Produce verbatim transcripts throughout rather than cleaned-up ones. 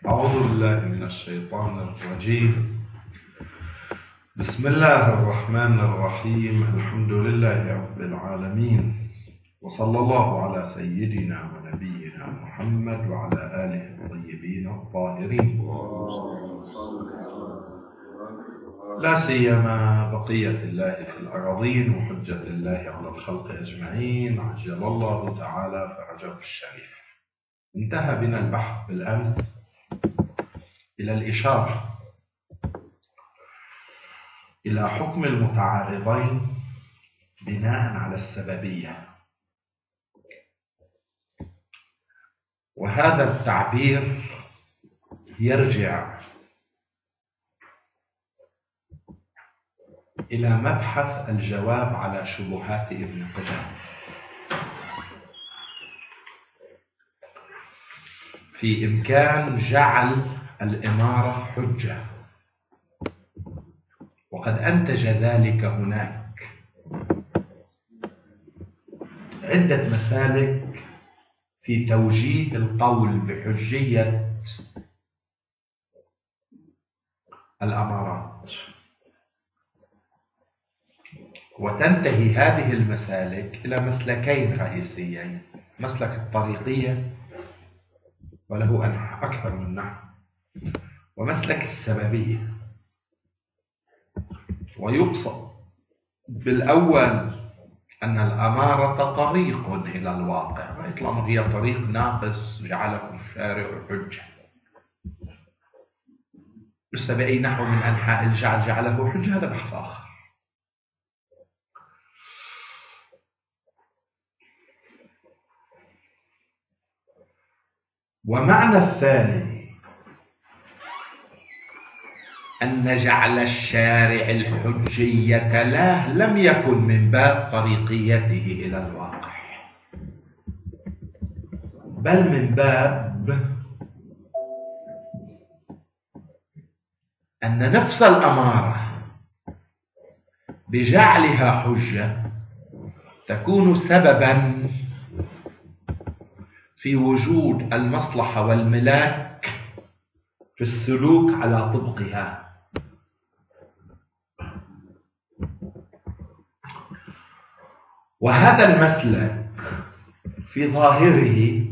أعوذ بالله من الشيطان الرجيم. بسم الله الرحمن الرحيم. الحمد لله رب العالمين، وصلى الله على سيدنا ونبينا محمد وعلى آله الطيبين الطاهرين، لا سيما بقية الله في الأراضين وحجة الله على الخلق أجمعين، عجل الله تعالى فرجه الشريف. انتهى بنا البحث بالأمس إلى الإشارة إلى حكم المتعارضين بناء على السببية، وهذا التعبير يرجع إلى مبحث الجواب على شبهات ابن قدامة في إمكان جعل الإمارة حجة، وقد أنتج ذلك هناك عدة مسالك في توجيه القول بحجية الأمارات، وتنتهي هذه المسالك إلى مسلكين رئيسيين: مسلك الطريقية وله أكثر من نحو، ومسلك السببية. ويقصد بالأول أن الأمارة طريق إلى الواقع، وإطلاق هي طريق ناقص جعله الشارع حجة، بس بأي نحو من أنحاء الجعل جعله حجة هذا بحث آخر. ومعنى الثاني أن جعل الشارع الحجية له لم يكن من باب طريقيته إلى الواقع، بل من باب أن نفس الأمارة بجعلها حجة تكون سببا في وجود المصلحة والملاك في السلوك على طبقها. وهذا المسلك في ظاهره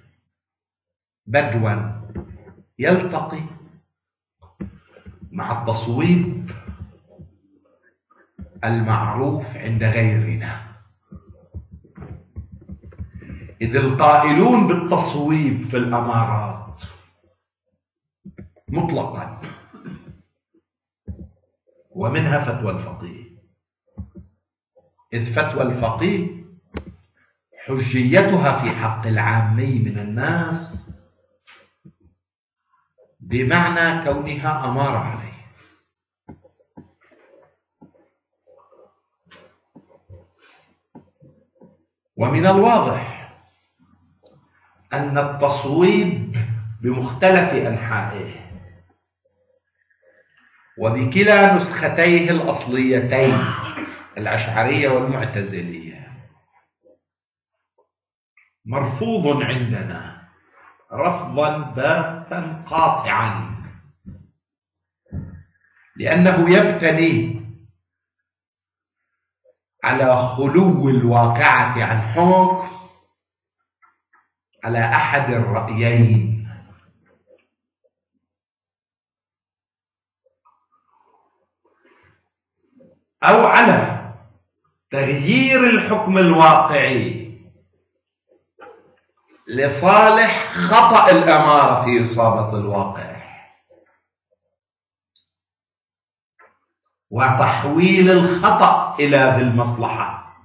بدوا يلتقي مع التصويب المعروف عند غيرنا، إذ القائلون بالتصويب في الأمارات مطلقا، ومنها فتوى الفقيه، إذ فتوى الفقيه حجيتها في حق العامي من الناس بمعنى كونها أمارة عليه. ومن الواضح أن التصويب بمختلف أنحائه وبكلا نسختيه الأصليتين الأشعرية والمعتزلية مرفوض عندنا رفضا باتا قاطعا، لأنه يبتني على خلو الواقعة عن حكم على أحد الرأيين، أو على تغيير الحكم الواقعي لصالح خطأ الأمارة في إصابة الواقع، وتحويل الخطأ إلى ذي المصلحة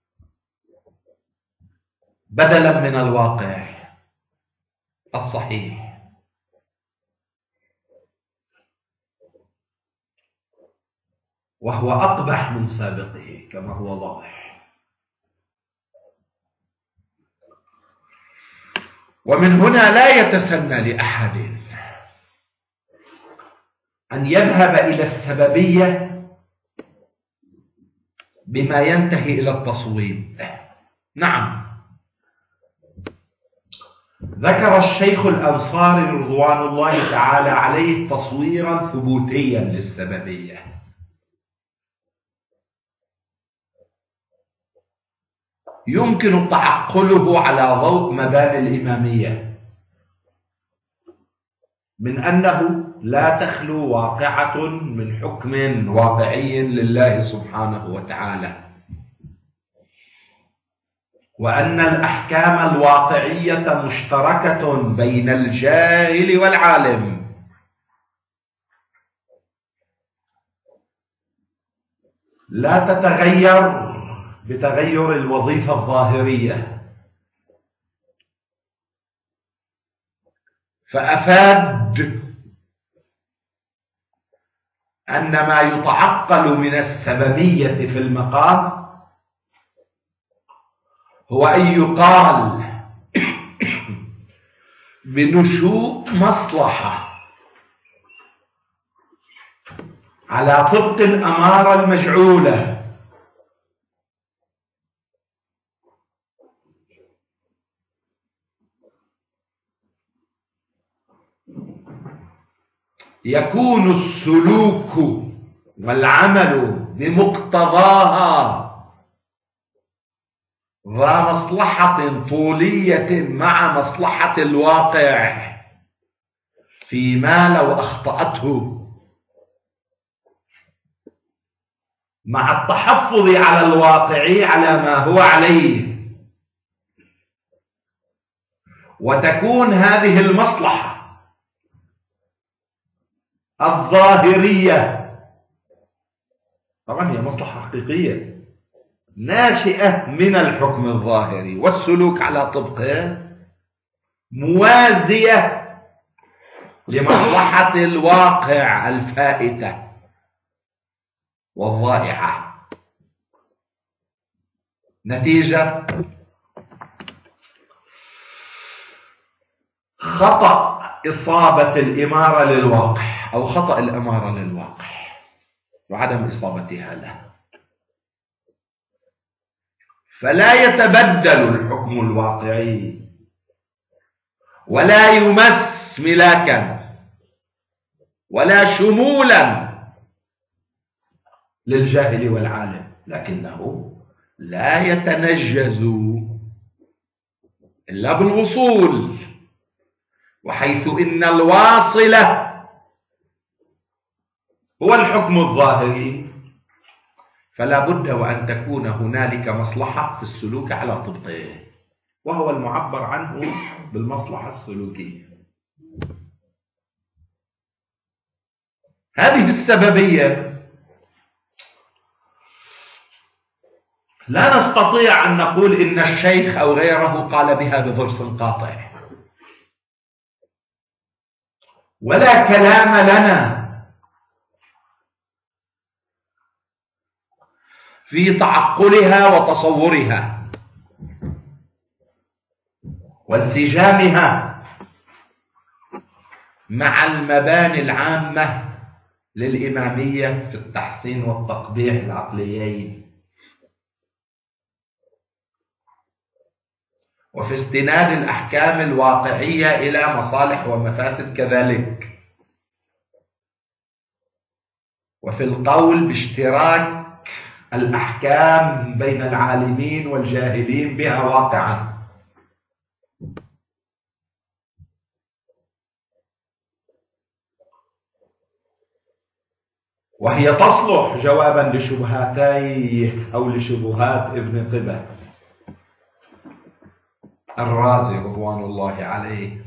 بدلا من الواقع الصحيح. وهو أقبح من سابقه كما هو واضح. ومن هنا لا يتسنى لأحد أن يذهب إلى السببية بما ينتهي إلى التصويب. نعم، ذكر الشيخ الأنصاري رضوان الله تعالى عليه تصويرا ثبوتيا للسببية. يمكن تعقله على ضوء مباني الإمامية من أنه لا تخلو واقعة من حكم واقعي لله سبحانه وتعالى، وأن الأحكام الواقعية مشتركة بين الجاهل والعالم، لا تتغير بتغير الوظيفة الظاهرية. فأفاد أن ما يتعقل من السببية في المقام هو أن يقال بنشوء مصلحة على طبق الأمارة المجعولة، يكون السلوك والعمل بمقتضاها ذا مصلحة طولية مع مصلحة الواقع، فيما لو أخطأته مع التحفظ على الواقع على ما هو عليه، وتكون هذه المصلحة الظاهرية، طبعا هي مصلحة حقيقية ناشئة من الحكم الظاهري والسلوك على طبقه، موازية لمصلحة الواقع الفائتة والضائعة. نتيجة خطأ إصابة الإمارة للواقع أو خطأ الإمارة للواقع وعدم إصابتها له، فلا يتبدل الحكم الواقعي ولا يمس ملاكا ولا شمولا للجاهل والعالم، لكنه لا يتنجز إلا بالوصول، وحيث إن الواصلة هو الحكم الظاهري فلا بد وأن تكون هنالك مصلحة في السلوك على طبقه، وهو المعبر عنه بالمصلحة السلوكية. هذه السببية لا نستطيع أن نقول إن الشيخ أو غيره قال بها بضرس قاطع، ولا كلام لنا في تعقلها وتصورها وانسجامها مع المباني العامة للإمامية في التحسين والتقبيح العقليين، وفي استناد الأحكام الواقعية إلى مصالح ومفاسد كذلك، وفي القول باشتراك الأحكام بين العالمين والجاهلين بها واقعا. وهي تصلح جوابا لشبهاتي أو لشبهات ابن قبة الرازي رضوان الله عليه.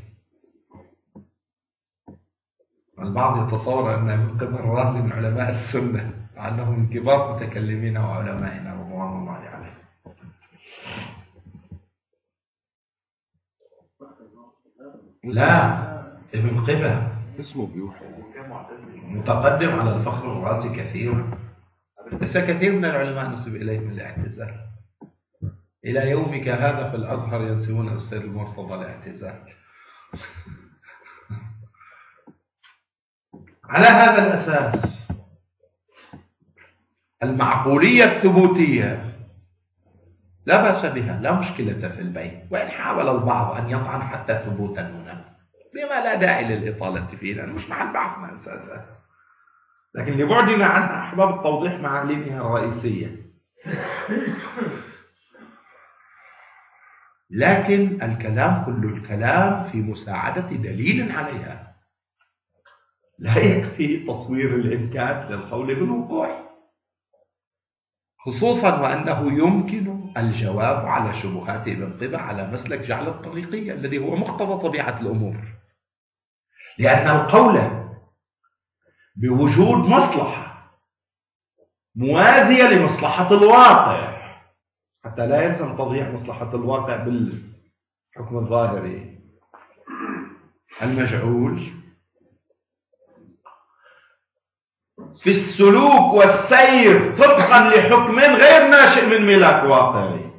البعض يتصور أن ابن قبة الرازي من علماء السنة مع أنه من كبار متكلمين وعلمائنا رضوان الله عليه. لا، ابن قبة اسمه بيوحي متقدم على الفخر الرازي كثيرا، ليس كثير من العلماء نسب إليهم الاعتزال. إلى يومك هذا في الأزهر ينسبون السيد المرتضى الاعتزال. على هذا لا بأس بها، لا مشكلة في البين، وإن حاول البعض أن يطعن حتى ثبوتا هنا بما لا داعي للإطالة فيه لأنه مش محل بحثنا أساسا، لكن لبعدنا عنها أحباب التوضيح معالمها الرئيسية. لكن الكلام كل الكلام في مساعدة دليل عليها، لا يكفي تصوير الإمكان للقول بالوقوع، خصوصا وأنه يمكن الجواب على شبهات ابن قبة على مسلك جعل الطريقية الذي هو مقتضى طبيعة الأمور، لأن القول بوجود مصلحة موازية لمصلحة الواقع حتى لا يلزم تضييع مصلحة الواقع بالحكم الظاهري المجعول في السلوك والسير طبقا لحكم غير ناشئ من ملاك واقعي،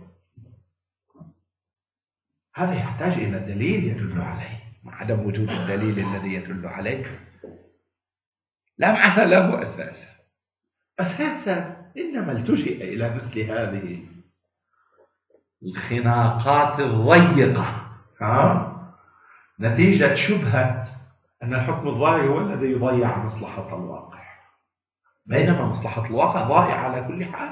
هذا يحتاج إلى دليل يدل عليه. عدم وجود الدليل الذي يدل عليه لا معنى له أساسا. أساسا إنما التجئ إلى مثل هذه الخناقات الضيقة ها؟ نتيجة شبهة أن الحكم الظاهري هو الذي يضيع مصلحة الواقع، بينما مصلحة الواقع ضائعة على كل حال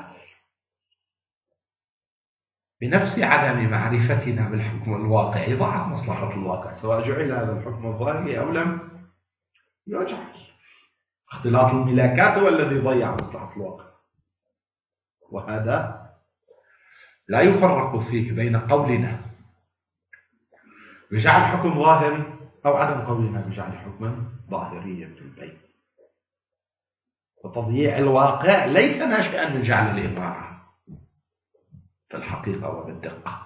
بنفس عدم معرفتنا بالحكم الواقعي. ضاعت مصلحة الواقع سواء جعل هذا الحكم الظاهري أو لم يجعل. اختلاط الملاكات هو الذي ضيع مصلحة الواقع، وهذا لا يفرق فيه بين قولنا بجعل حكم ظاهري أو عدم قولنا بجعل حكما ظاهريا في البين. وتضييع الواقع ليس ناشئا من جعل الإمارة في الحقيقة وبالدقة.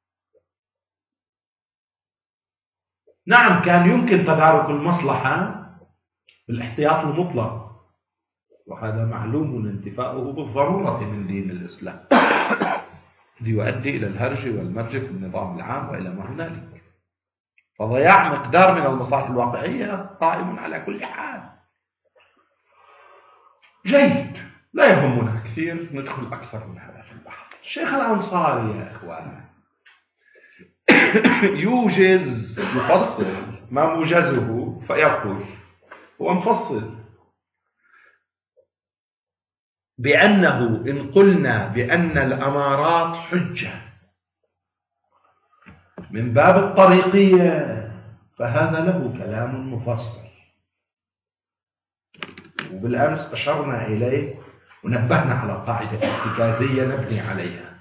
نعم كان يمكن تدارك المصلحة بالاحتياط المطلق، وهذا معلوم انتفاؤه بالضرورة من دين الإسلام ليؤدي إلى الهرج والمرج في النظام العام وإلى ما هنالك، فضياع مقدار من المصالح الواقعية قائم على كل حال. جيد، لا يهمنا كثير ندخل أكثر من هذا في البحث. الشيخ الأنصاري يا إخوان يوجز يفصل ما موجزه فيقول هو مفصل بأنه إن قلنا بأن الأمارات حجة من باب الطريقية فهذا له كلام مفصل، وبالأمس أشرنا إليه ونبهنا على قاعدة ارتكازية نبني عليها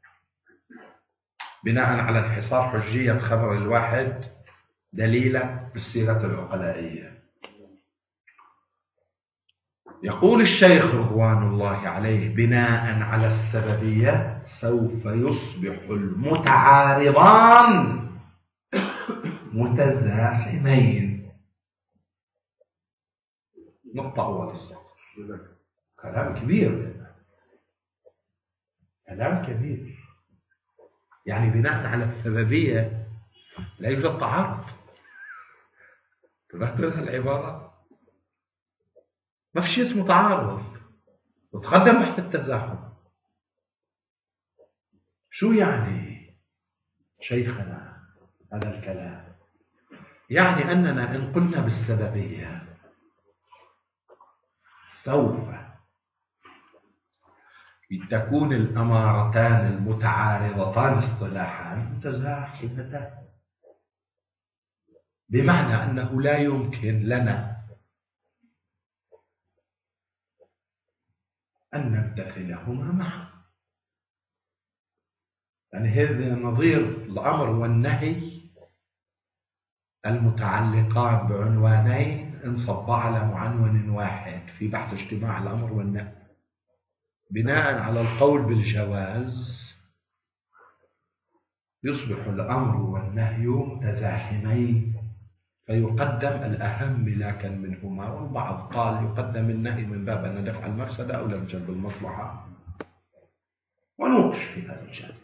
بناء على انحصار حجية خبر الواحد دليلة بالسيرة العقلائية. يقول الشيخ رضوان الله عليه بناء على السببية سوف يصبح المتعارضان متزاحمين. نقطة أول السطر، كلام كبير، كلام كبير. يعني بناء على السببية لا يوجد تعارض. تذكر العبارة ما في شيء اسمه تعارض وتقدم تحت التزاحم. شو يعني شيخنا هذا الكلام؟ يعني أننا إن قلنا بالسببية سوف تكون الأمارتان المتعارضتان اصطلاحا متزاحمتان، بمعنى أنه لا يمكن لنا أن نمتثلهما معا. يعني هذا نظير الأمر والنهي المتعلقان بعنوانين انصبا على معنون واحد في بحث اجتماع الأمر والنهي بناء على القول بالجواز يصبح الأمر والنهي متزاحمين فيقدم الأهم ملاكا منهما، والبعض قال يقدم النهي من باب أن دفع المفسدة أو لم جلب المصلحة، ونوقش في هذا الجانب.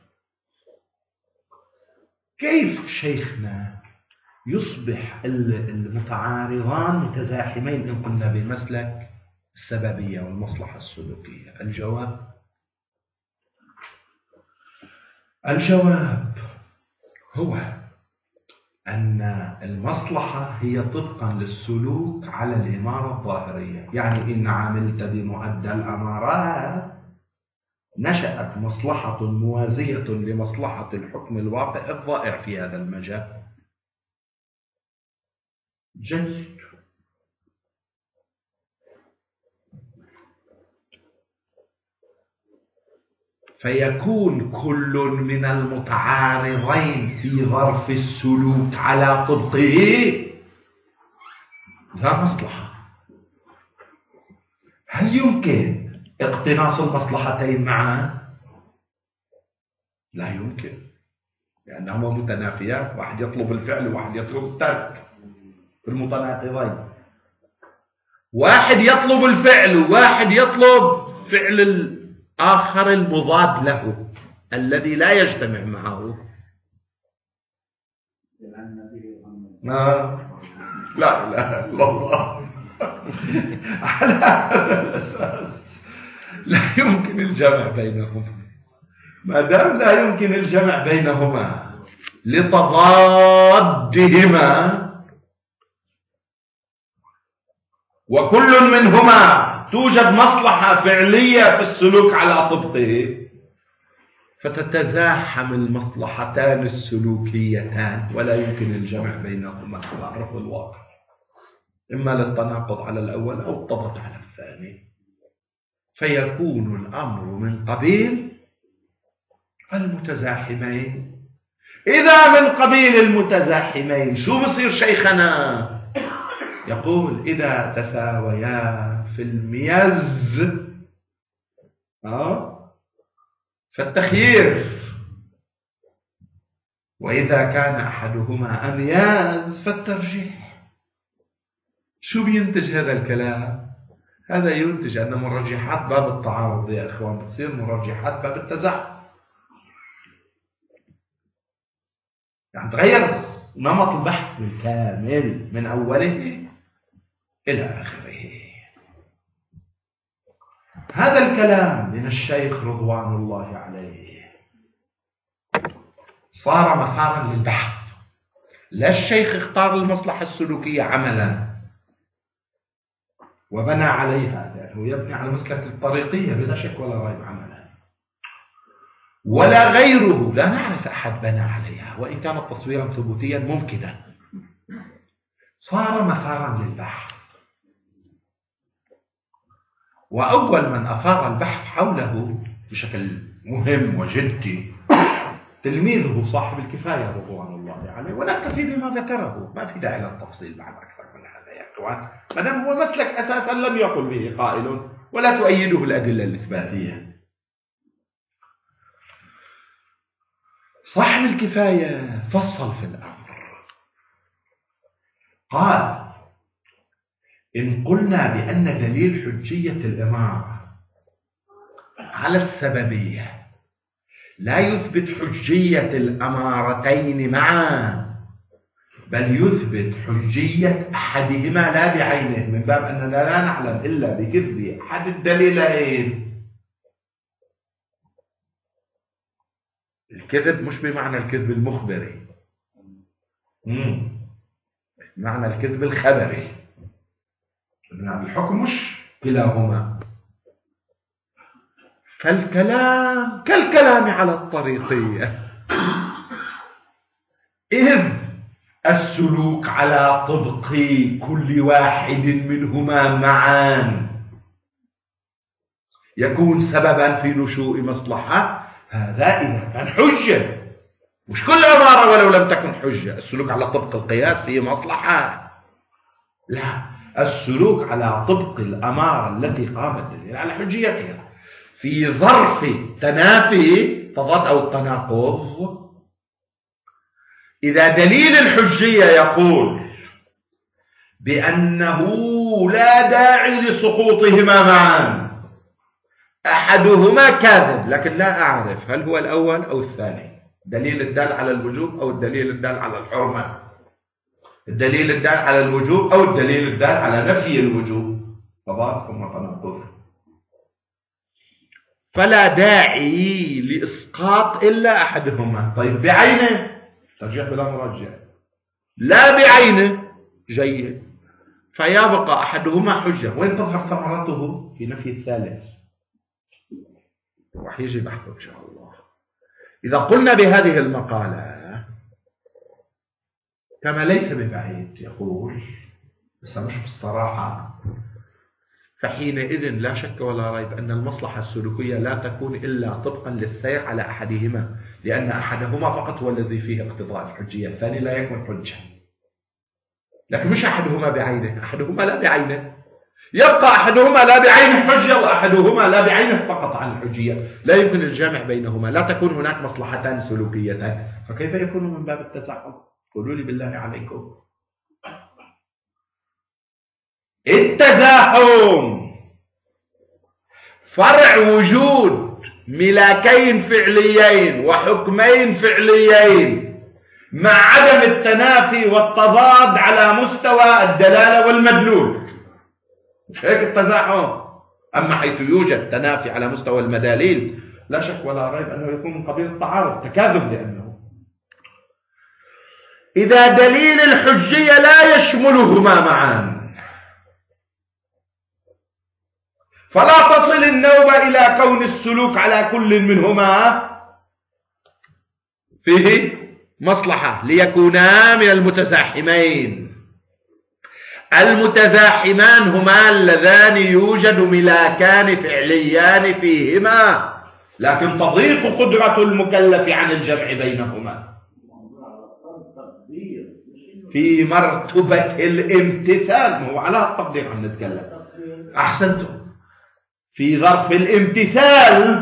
كيف شيخنا يصبح المتعارضان متزاحمين إن قلنا بمسلك السببية والمصلحة السلوكية؟ الجواب الجواب هو أن المصلحة هي طبقا للسلوك على الإمارة الظاهرية، يعني إن عملت بمؤدى الأمارات نشأت مصلحة موازية لمصلحة الحكم الواقع الظاهر في هذا المجال. جيد. فيكون كل من المتعارضين في ظرف السلوك على طبقه لا مصلحة. هل يمكن اقتناص المصلحتين معا؟ لا يمكن، لأنهما متنافيان، واحد يطلب الفعل وواحد يطلب الترك في المتناقضين. واحد يطلب الفعل وواحد يطلب فعل الآخر المضاد له الذي لا يجتمع معه. ما لا إله إلا الله. على هذا الأساس لا يمكن الجمع بينهما. ما دام لا يمكن الجمع بينهما لتضادهما وكل منهما توجد مصلحة فعلية في السلوك على طبقه، فتتزاحم المصلحتان السلوكيتان ولا يمكن الجمع بينهما على أرض الواقع، إما للتناقض على الأول أو التضاد على الثاني. فيكون الأمر من قبيل المتزاحمين. إذا من قبيل المتزاحمين شو بصير شيخنا؟ يقول إذا تساويا في الميز أه؟ فالتخيير، وإذا كان أحدهما أمياز فالترجيح. شو بينتج هذا الكلام؟ هذا ينتج أن مرجحات باب التعارض يا إخوان بتصير مرجحات باب التزاحم، يعني تغير نمط البحث بالكامل من أوله إلى آخره. هذا الكلام من الشيخ رضوان الله عليه صار مسارا للبحث. لا الشيخ اختار المصلحة السلوكية عملا وبنى عليها، لأنه يبني على مسلك الطريقية بلا شك ولا ريب عملا، ولا غيره لا نعرف أحد بنى عليها وإن كانت تصويرا ثبوتيا ممكنا. صار مسارا للبحث، وأول من أثار البحث حوله بشكل مهم وجدي تلميذه صاحب الكفاية رضوان الله عليه، ونكتفي بما ذكره، ما في داعي للتفصيل بعد أكثر من هذا يا أخوان، ما دام هو مسلك أساسا لم يقل به قائل ولا تؤيده الأدلة الإثباتية. صاحب الكفاية فصل في الأمر، قال إن قلنا بأن دليل حجية الإمارة على السببية لا يثبت حجية الأمارتين معا، بل يثبت حجية أحدهما لا بعينه، من باب أننا لا نعلم إلا بكذب أحد الدليلين. الكذب مش بمعنى الكذب المخبري، معنى الكذب الخبري، يعني الحكم مش كلاهما. كالكلام كالكلام على الطريقية، إذ السلوك على طبق كل واحد منهما معا يكون سببا في نشوء مصلحة. هذا إذا كان حجة، مش كل عبارة ولو لم تكن حجة. السلوك على طبق القياس فيه مصلحة، لا، السلوك على طبق الأمارة التي قامت الدليل على حجيتها في ظرف تنافي تضاد أو التناقض، إذا دليل الحجية يقول بأنه لا داعي لسقوطهما معا، أحدهما كاذب لكن لا أعرف هل هو الأول أو الثاني، دليل الدال على الوجوب أو الدليل الدال على الحرمة، الدليل الدال على الوجوب أو الدليل الدال على نفي الوجوب، تضاد ثم تناقض. فلا داعي لإسقاط إلا أحدهما. طيب بعينه ترجيح بلا مرجع، لا بعينه جيد، فيبقى أحدهما حجة. وين تظهر ثمرته؟ في نفي الثالث، راح يجي بحثه إن شاء الله. إذا قلنا بهذه المقالة كما ليس ببعيد يقول، بس مش بالصراحة، فحينئذ لا شك ولا ريب أن المصلحة السلوكية لا تكون إلا طبقا للسير على أحدهما، لأن أحدهما فقط هو الذي فيه اقتضاء الحجية، الثاني لا يكون حجة. لكن مش أحدهما بعينه، أحدهما لا بعينه، يبقى أحدهما لا بعينه حجة وأحدهما لا بعينه فقط عن الحجية، لا يمكن الجامع بينهما، لا تكون هناك مصلحتان سلوكيتان، فكيف يكون من باب التزاحم؟ قولوا لي بالله عليكم. التزاحم فرع وجود ملاكين فعليين وحكمين فعليين مع عدم التنافي والتضاد على مستوى الدلالة والمدلول، مش هيك التزاحم؟ أما حيث يوجد تنافي على مستوى المداليل لا شك ولا ريب أنه يكون من قبيل التعارض، تكاذب، لأنه إذا دليل الحجية لا يشملهما معا فلا تصل النوبة إلى كون السلوك على كل منهما فيه مصلحة ليكونا من المتزاحمين. المتزاحمان هما اللذان يوجد ملاكان فعليان فيهما، لكن تضيق قدرة المكلف عن الجمع بينهما في مرتبة الامتثال. ما هو على التقدير عم نتكلم، أحسنتم، في ظرف الامتثال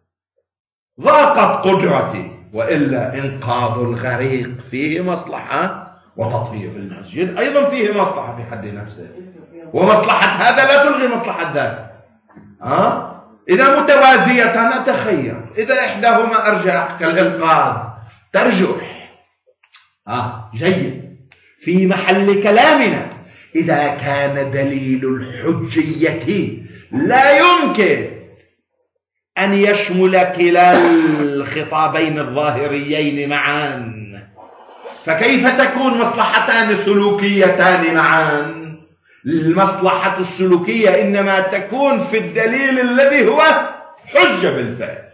ضاقت قدرتي، وإلا إنقاذ الغريق فيه مصلحة، وتطهير المسجد أيضا فيه مصلحة في حد نفسه، ومصلحة هذا لا تلغي مصلحة ذاك. أه؟ إذا متوازية نتخير، إذا إحداهما أرجح كالإنقاذ ترجح. آه جيد. في محل كلامنا إذا كان دليل الحجية لا يمكن أن يشمل كلا الخطابين الظاهريين معا، فكيف تكون مصلحتان سلوكيتان معا؟ المصلحة السلوكية إنما تكون في الدليل الذي هو حجة بالفعل.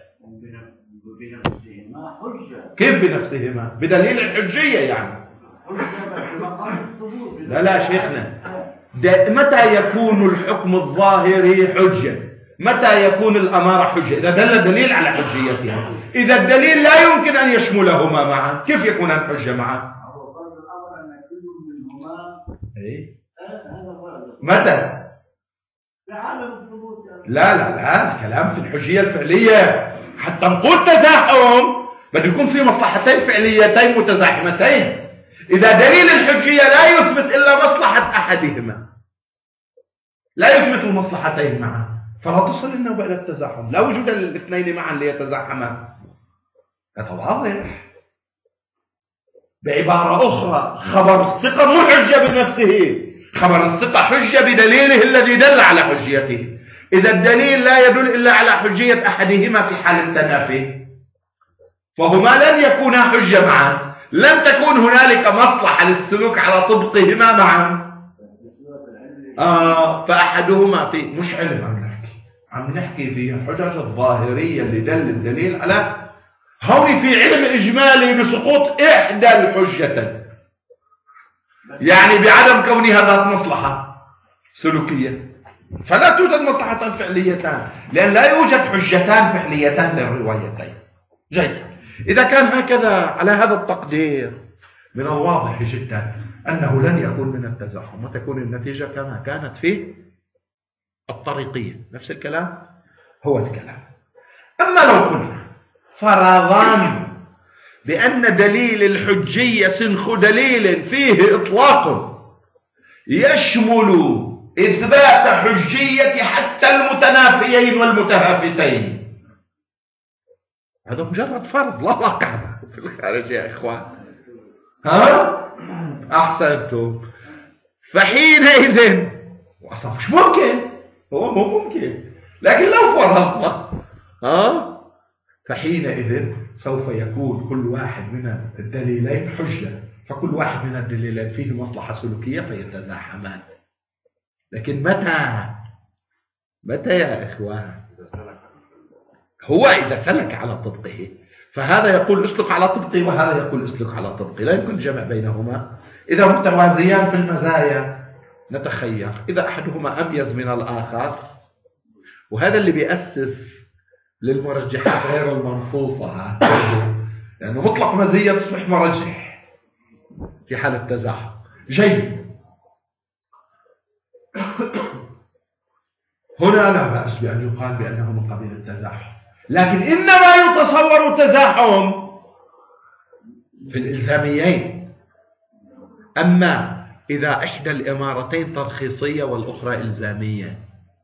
كيف بنفسهما؟ بدليل الحجية يعني. لا لا شيخنا، متى يكون الحكم الظاهري حجة؟ متى يكون الأمارة حجة؟ إذا دل دليل على حجيتها. إذا الدليل لا يمكن أن يشملهما معا، كيف يكونان حجة معا؟ متى؟ لا لا لا، الكلام في الحجية الفعلية. حتى نقول تزاحم بده يكون في مصلحتين فعليتين متزاحمتين. إذا دليل الحجية لا يثبت إلا مصلحة أحدهما، لا يثبت المصلحتين معا، فلا تصل النوبة إلى التزاحم، لا وجود الاثنين معا ليتزاحما. هذا واضح. بعبارة أخرى، خبر الثقة مو حجة بنفسه، خبر الثقة حجة بدليله الذي دل على حجيته. إذا الدليل لا يدل إلا على حجية أحدهما في حال التنافي فهما لن يكونا حجة معا، لن تكون هنالك مصلحة للسلوك على طبقهما معا. آه فأحدهما في مش علم عم نحكي، عم نحكي في الحجج الظاهرية اللي دل الدليل على هون في علم إجمالي بسقوط إحدى الحجتين، يعني بعدم كونها ذات مصلحة سلوكية، فلا توجد مصلحتان فعليتان، لأن لا يوجد حجتان فعليتان للروايتين. جيد. إذا كان هكذا على هذا التقدير من الواضح جدا أنه لن يكون من التزاحم، وتكون النتيجة كما كانت في الطريقية، نفس الكلام هو الكلام. أما لو قلنا فرضا بأن دليل الحجية سنخ دليل فيه إطلاق يشمل إثبات حجية حتى المتنافيين والمتهافتين، هذا مجرد فرض لا واقع في الخارج يا إخوان. ها؟ أحسنتم. فحينئذ وأصلا مش ممكن، هو مو ممكن، لكن لو فرضنا ها؟ فحينئذ سوف يكون كل واحد من الدليلين حجة، فكل واحد من الدليلين فيه مصلحة سلوكية فيتزاحمان. لكن متى متى يا إخوان؟ هو إذا سلك على طبقه، فهذا يقول اسلك على طبقه وهذا يقول اسلك على طبقه، لا يمكن الجمع بينهما. إذا متوازيان في المزايا نتخير، إذا أحدهما أميز من الآخر، وهذا اللي بيأسس للمرجحات غير المنصوصة، لأنه مطلق مزية تصبح مرجح في حالة تزاحم. جيد، هنا لا بأس بأن يقال بأنه من قبيل التزاحم، لكن إنما يتصور التزاحم في الإلزاميين. أما إذا إحدى الإمارتين ترخيصية والأخرى إلزامية،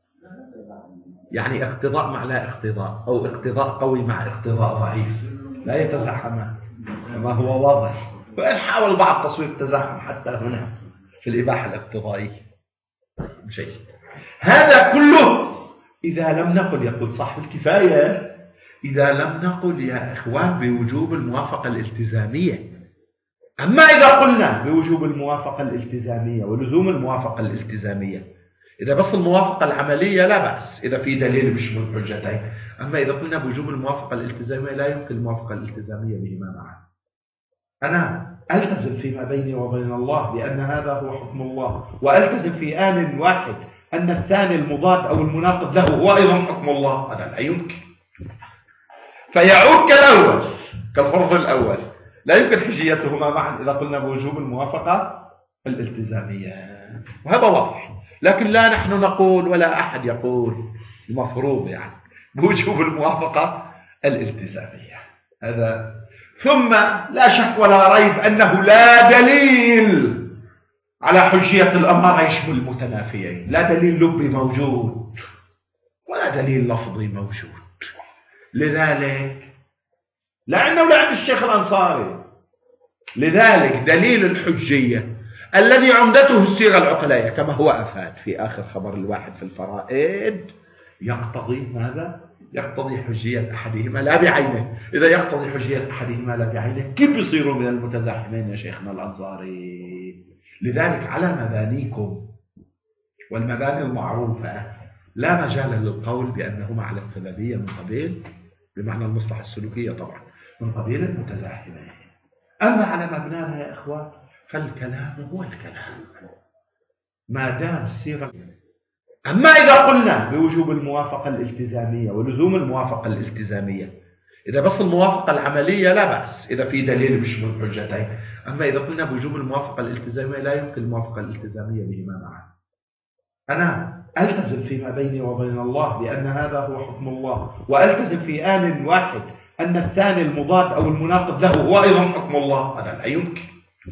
يعني اقتضاء مع لا اقتضاء، أو اقتضاء قوي مع اقتضاء ضعيف، لا يتزاحمان كما هو واضح. وإن حاول بعض تصوير التزاحم حتى هنا في الإباحة الاقتضائية. شيء هذا كله إذا لم نقل، يقول صاحب الكفاية، إذا لم نقل يا إخوان بوجوب الموافقة الالتزامية. أما إذا قلنا بوجوب الموافقة الالتزامية ولزوم الموافقة الالتزامية، إذا بس الموافقة العملية لا بأس إذا في دليل بشمول حجتين. أما إذا قلنا بوجوب الموافقة الالتزامية لا يمكن الموافقة الالتزامية بهما معا. أنا ألتزم فيما بيني وبين الله بأن هذا هو حكم الله، وألتزم في آن واحد أن الثاني المضاد أو المناقض له هو أيضا حكم الله، هذا لا يمكن. فيعود كالأول، كالفرض الأول، لا يمكن حجيتهما معا إذا قلنا بوجوب الموافقة الالتزامية، وهذا واضح. لكن لا نحن نقول ولا أحد يقول المفروض يعني بوجوب الموافقة الالتزامية هذا. ثم لا شك ولا ريب أنه لا دليل على حجية الأمر يشمل المتنافيين، لا دليل لبي موجود ولا دليل لفظي موجود. لذلك لا عندنا ولا عند الشيخ الأنصاري، لذلك دليل الحجية الذي عمدته الصيغة العقلية كما هو أفاد في آخر خبر الواحد في الفرائد يقتضي ماذا؟ يقتضي حجية أحدهما لا بعينه. إذا يقتضي حجية أحدهما لا بعينه كيف يصيروا من المتزاحمين يا شيخنا الأنصاري؟ لذلك على مبانيكم والمباني المعروفة لا مجال للقول بأنهما على السببية من قبيل، بمعنى المصلحة السلوكية طبعا، من قبيل المتزاحمين. أما على مبنانا يا إخوان فالكلام هو الكلام ما دام الصيغة. أما إذا قلنا بوجوب الموافقة الالتزامية ولزوم الموافقة الالتزامية، إذا بس الموافقة العملية لا بأس إذا في دليل بشمول حجتين. أما إذا قلنا بوجوب الموافقة الالتزامية لا يمكن الموافقة الالتزامية بهما معا. أنا ألتزم فيما بيني وبين الله بأن هذا هو حكم الله، وألتزم في آن واحد أن الثاني المضاد أو المناقض له هو أيضا حكم الله، هذا لا يمكن.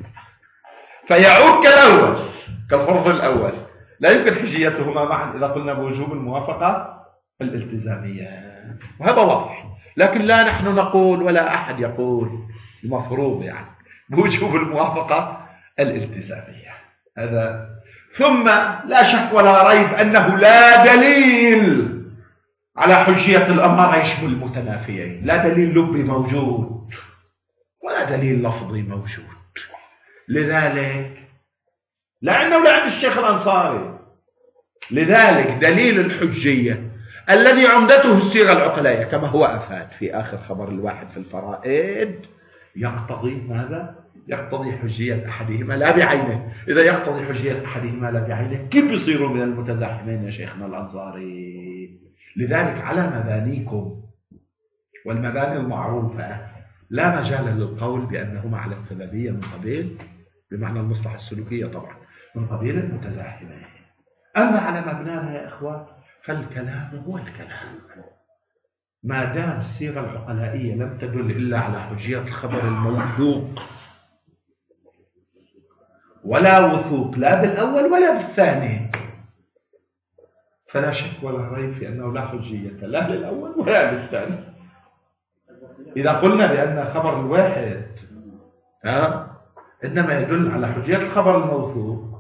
فيعود كالأول، كالفرض الأول، لا يمكن حجيتهما معا إذا قلنا بوجوب الموافقة الالتزامية، وهذا واضح. لكن لا نحن نقول ولا أحد يقول المفروض يعني بوجوب الموافقة الالتزامية هذا. ثم لا شك ولا ريب أنه لا دليل على حجية الأمر يشمل المتنافيين، لا دليل لبي موجود ولا دليل لفظي موجود. لذلك لا عندنا ولا عند الشيخ الأنصاري، لذلك دليل الحجية الذي عمدته الصيغة العقلية كما هو أفاد في آخر خبر الواحد في الفرائد يقتضي ماذا؟ يقتضي حجية أحدهما لا بعينه. إذا يقتضي حجية أحدهما لا بعينه كيف يصيروا من المتزاحمين يا شيخنا الأنصاري؟ لذلك على مبانيكم والمباني المعروفة لا مجال للقول بأنهما على السببية من قبيل، بمعنى المصلحة السلوكية طبعا، من قبيل المتزاحمين. أما على مبنانا يا إخوان فالكلام هو الكلام ما دام الصيغة العقلائية لم تدل إلا على حجية الخبر الموثوق، ولا وثوق لا بالأول ولا بالثاني، فلا شك ولا ريب في أنه لا حجية لا للأول ولا للثاني. إذا قلنا بأن الخبر الواحد ها إنما يدل على حجية الخبر الموثوق،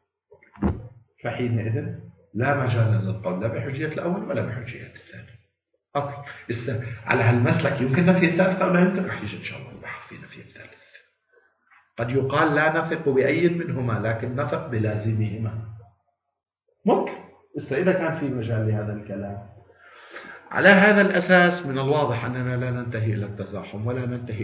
فحينئذ لا مجال للقول لا بحجية الأول ولا بحجية الثاني. أصل على هالمسلك يمكن نفي الثالث أو لا يمكن؟ رح يجي إن شاء الله البحث في نفي الثالث. قد يقال لا نثق بأي منهما لكن نثق بلازمهما، ممكن إذا كان في مجال لهذا الكلام. على هذا الأساس من الواضح أننا لا ننتهي إلى التزاحم ولا ننتهي